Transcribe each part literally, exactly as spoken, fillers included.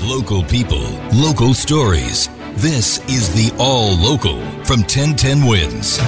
Local people, local stories. This is the All Local from ten ten Wins.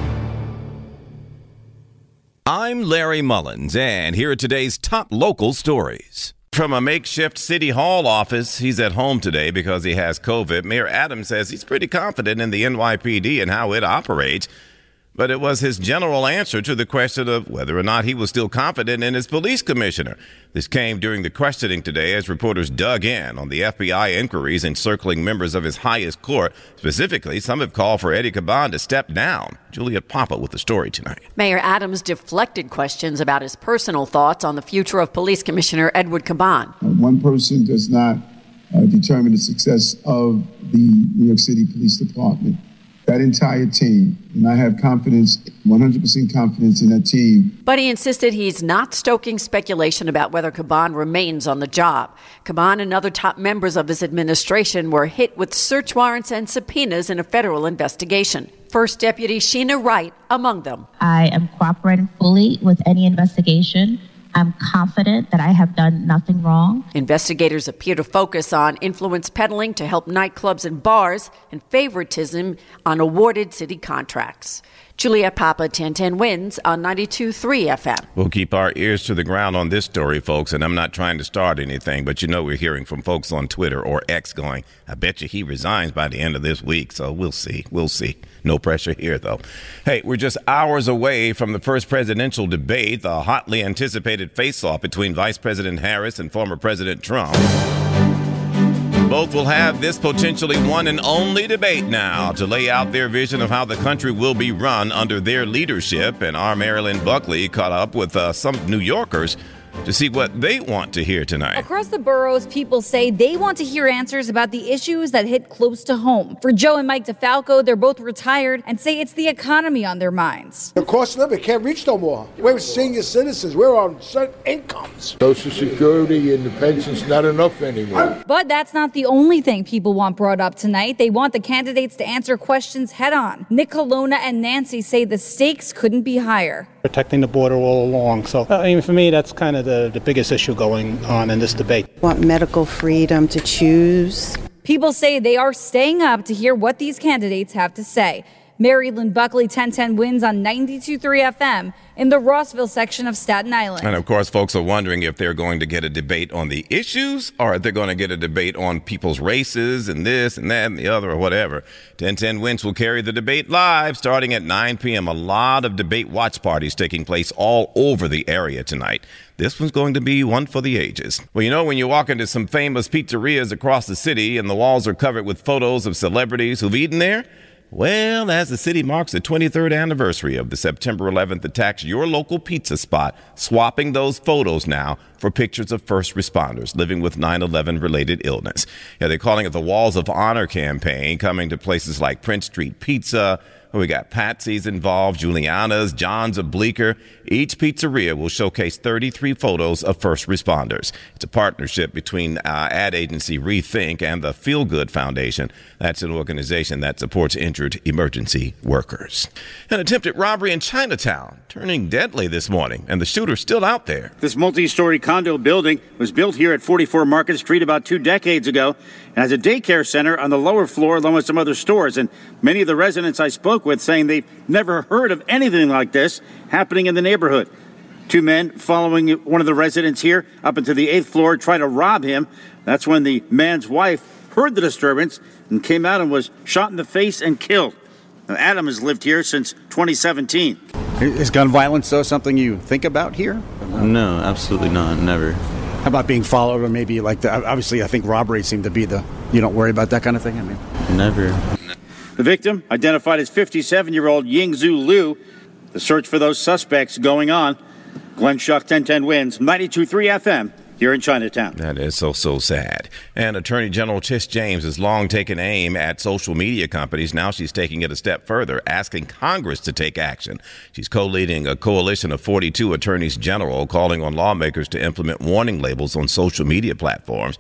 I'm Larry Mullins, and here are today's top local stories. From a makeshift City Hall office, he's at home today because he has COVID. Mayor Adams says he's pretty confident in the N Y P D and how it operates. But it was his general answer to the question of whether or not he was still confident in his police commissioner. This came during the questioning today as reporters dug in on the F B I inquiries encircling members of his highest court. Specifically, some have called for Eddie Caban to step down. Juliet Papa with the story tonight. Mayor Adams deflected questions about his personal thoughts on the future of Police Commissioner Edward Caban. Uh, one person does not uh, determine the success of the New York City Police Department. That entire team, and I have confidence, one hundred percent confidence in that team. But he insisted he's not stoking speculation about whether Caban remains on the job. Caban and other top members of his administration were hit with search warrants and subpoenas in a federal investigation. First Deputy Sheena Wright among them. I am cooperating fully with any investigation. I'm confident that I have done nothing wrong. Investigators appear to focus on influence peddling to help nightclubs and bars and favoritism on awarded city contracts. Juliet Papa, ten ten Wins on ninety-two point three F M. We'll keep our ears to the ground on this story, folks, and I'm not trying to start anything, but you know we're hearing from folks on Twitter or X going, I bet you he resigns by the end of this week, so we'll see. We'll see. No pressure here, though. Hey, we're just hours away from the first presidential debate, the hotly anticipated face-off between Vice President Harris and former President Trump. Both will have this potentially one and only debate now to lay out their vision of how the country will be run under their leadership. And our Marilyn Buckley caught up with uh, some New Yorkers to see what they want to hear tonight. Across the boroughs, people say they want to hear answers about the issues that hit close to home. For Joe and Mike DeFalco, they're both retired and say it's the economy on their minds. The cost of living can't reach no more. We're senior citizens. We're on certain incomes. Social Security and the pension's not enough anymore. But that's not the only thing people want brought up tonight. They want the candidates to answer questions head on. Nick Colonna and Nancy say the stakes couldn't be higher. Protecting the border all along. So, I mean, for me, that's kind of the, the biggest issue going on in this debate. Want medical freedom to choose. People say they are staying up to hear what these candidates have to say. Marilyn Buckley, ten ten Wins on ninety-two point three F M in the Rossville section of Staten Island. And of course, folks are wondering if they're going to get a debate on the issues or if they're going to get a debate on people's races and this and that and the other or whatever. ten ten Wins will carry the debate live starting at nine p.m. A lot of debate watch parties taking place all over the area tonight. This one's going to be one for the ages. Well, you know, when you walk into some famous pizzerias across the city and the walls are covered with photos of celebrities who've eaten there, well, as the city marks the twenty-third anniversary of the September eleventh attacks, your local pizza spot swapping those photos now for pictures of first responders living with nine eleven related illness. Yeah, they're calling it the Walls of Honor campaign, coming to places like Prince Street Pizza. We got Patsy's involved, Juliana's, John's of Bleecker. Each pizzeria will showcase thirty-three photos of first responders. It's a partnership between uh, ad agency Rethink and the Feel Good Foundation. That's an organization that supports injured emergency workers. An attempted robbery in Chinatown turning deadly this morning, and the shooter's still out there. This multi-story condo building was built here at forty-four Market Street about two decades ago and has a daycare center on the lower floor along with some other stores. And many of the residents I spoke with saying they've never heard of anything like this happening in the neighborhood. Two men following one of the residents here up into the eighth floor try to rob him. That's when the man's wife heard the disturbance and came out and was shot in the face and killed. Now, Adam has lived here since twenty seventeen. Is gun violence, though, something you think about here? No, absolutely not. Never. How about being followed or maybe like the, obviously I think robberies seem to be the, you don't worry about that kind of thing? I mean, never. The victim, identified as fifty-seven-year-old Yingzhu Liu. The search for those suspects going on. Glenn Schuck, ten ten Wins, ninety-two point three F M. Here in Chinatown. That is so, so sad. And Attorney General Tish James has long taken aim at social media companies. Now she's taking it a step further, asking Congress to take action. She's co-leading a coalition of forty-two attorneys general calling on lawmakers to implement warning labels on social media platforms.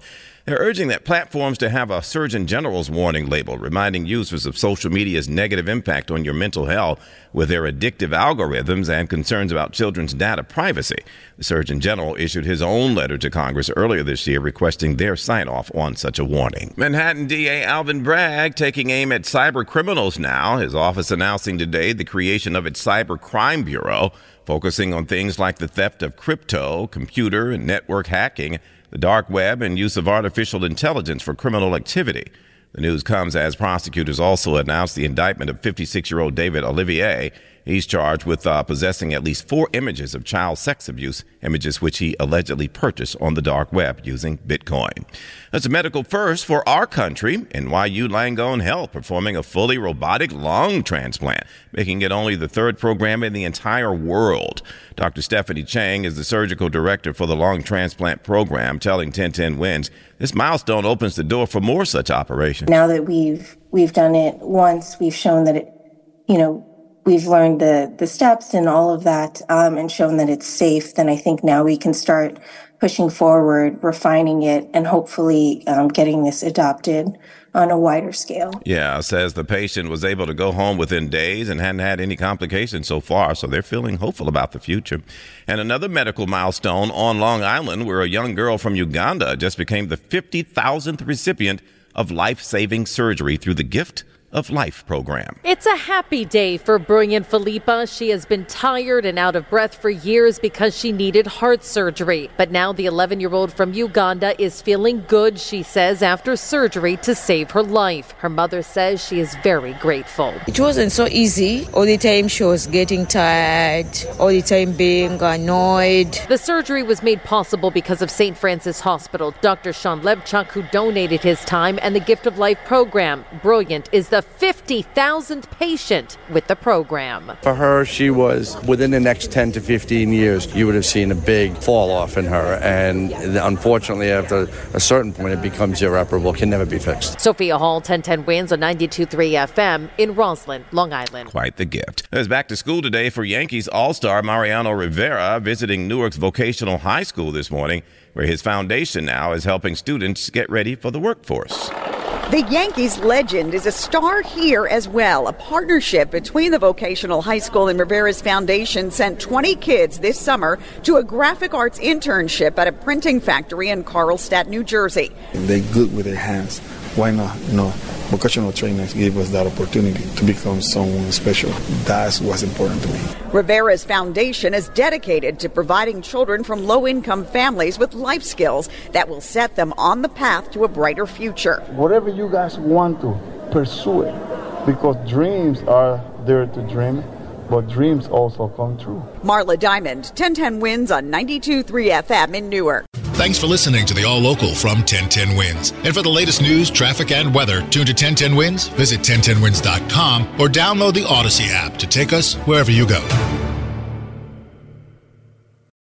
They're urging that platforms to have a Surgeon General's warning label reminding users of social media's negative impact on your mental health with their addictive algorithms and concerns about children's data privacy. The Surgeon General issued his own letter to Congress earlier this year requesting their sign-off on such a warning. Manhattan D A Alvin Bragg taking aim at cyber criminals now. His office announcing today the creation of its Cyber Crime Bureau, focusing on things like the theft of crypto, computer and network hacking, the dark web, and use of artificial intelligence for criminal activity. The news comes as prosecutors also announced the indictment of fifty-six-year-old David Olivier. He's charged with uh, possessing at least four images of child sex abuse, images which he allegedly purchased on the dark web using Bitcoin. That's a medical first for our country. N Y U Langone Health performing a fully robotic lung transplant, making it only the third program in the entire world. Doctor Stephanie Chang is the surgical director for the lung transplant program, telling ten ten Wins this milestone opens the door for more such operations. Now that we've we've done it once, we've shown that it, you know, we've learned the, the steps and all of that um, and shown that it's safe, then I think now we can start pushing forward, refining it, and hopefully um, getting this adopted on a wider scale. Yeah, says the patient was able to go home within days and hadn't had any complications so far, so they're feeling hopeful about the future. And another medical milestone on Long Island, where a young girl from Uganda just became the fifty thousandth recipient of life-saving surgery through the Gift of Life program. It's a happy day for brilliant Philippa. She has been tired and out of breath for years because she needed heart surgery. But now the eleven-year-old from Uganda is feeling good, she says, after surgery to save her life. Her mother says she is very grateful. It wasn't so easy. All the time she was getting tired, all the time being annoyed. The surgery was made possible because of Saint Francis Hospital. Doctor Sean Levchuk, who donated his time, and the Gift of Life program. Brilliant is the fifty thousandth patient with the program. For her, she was within the next ten to fifteen years, you would have seen a big fall off in her. And unfortunately, after a certain point, it becomes irreparable, can never be fixed. Sophia Hall, ten ten Wins on ninety-two point three F M in Roslyn, Long Island. Quite the gift. It's back to school today for Yankees All-Star Mariano Rivera visiting Newark's Vocational High School this morning, where his foundation now is helping students get ready for the workforce. The Yankees legend is a star here as well. A partnership between the Vocational High School and Rivera's Foundation sent twenty kids this summer to a graphic arts internship at a printing factory in Carlstadt, New Jersey. They're good with their hands. Why not? You know, vocational trainers gave us that opportunity to become someone special. That's what's important to me. Rivera's Foundation is dedicated to providing children from low-income families with life skills that will set them on the path to a brighter future. Whatever you guys want to, pursue it, because dreams are there to dream, but dreams also come true. Marla Diamond, ten ten Wins on ninety-two point three F M in Newark. Thanks for listening to the All Local from ten ten Wins. And for the latest news, traffic, and weather, tune to ten ten Wins, visit ten ten wins dot com, or download the Odyssey app to take us wherever you go.